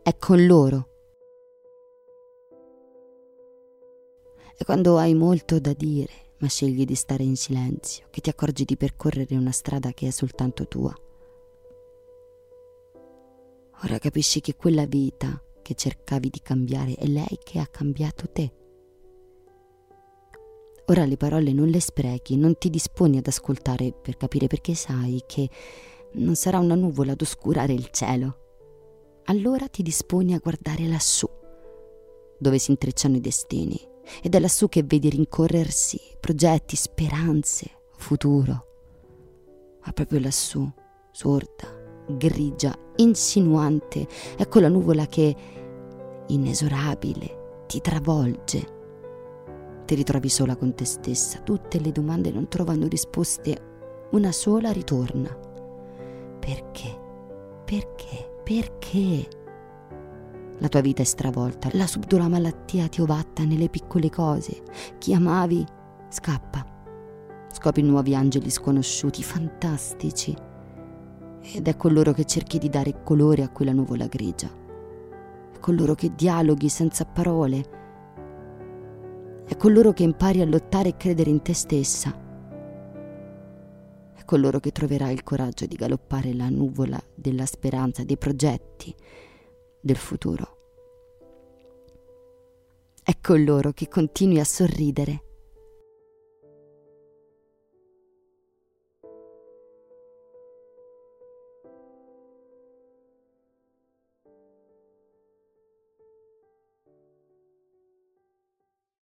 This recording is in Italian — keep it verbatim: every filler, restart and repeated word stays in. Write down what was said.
è con loro. È quando hai molto da dire, ma scegli di stare in silenzio, che ti accorgi di percorrere una strada che è soltanto tua. Ora capisci che quella vita che cercavi di cambiare è lei che ha cambiato te. Ora le parole non le sprechi, non ti disponi ad ascoltare per capire, perché sai che non sarà una nuvola ad oscurare il cielo. Allora ti disponi a guardare lassù, dove si intrecciano i destini, ed è lassù che vedi rincorrersi progetti, speranze, futuro. Ma proprio lassù, sorda, grigia, insinuante, ecco la nuvola che, inesorabile, ti travolge. Ti ritrovi sola con te stessa, tutte le domande non trovano risposte, una sola ritorna. Perché? Perché? Perché? La tua vita è stravolta, la subdola malattia ti ovatta nelle piccole cose. Chi amavi scappa. Scopri nuovi angeli sconosciuti, fantastici. Ed è con loro che cerchi di dare colore a quella nuvola grigia. È con loro che dialoghi senza parole. È con loro che impari a lottare e credere in te stessa. È con loro che troverai il coraggio di galoppare la nuvola della speranza, dei progetti, del futuro. È con loro che continui a sorridere,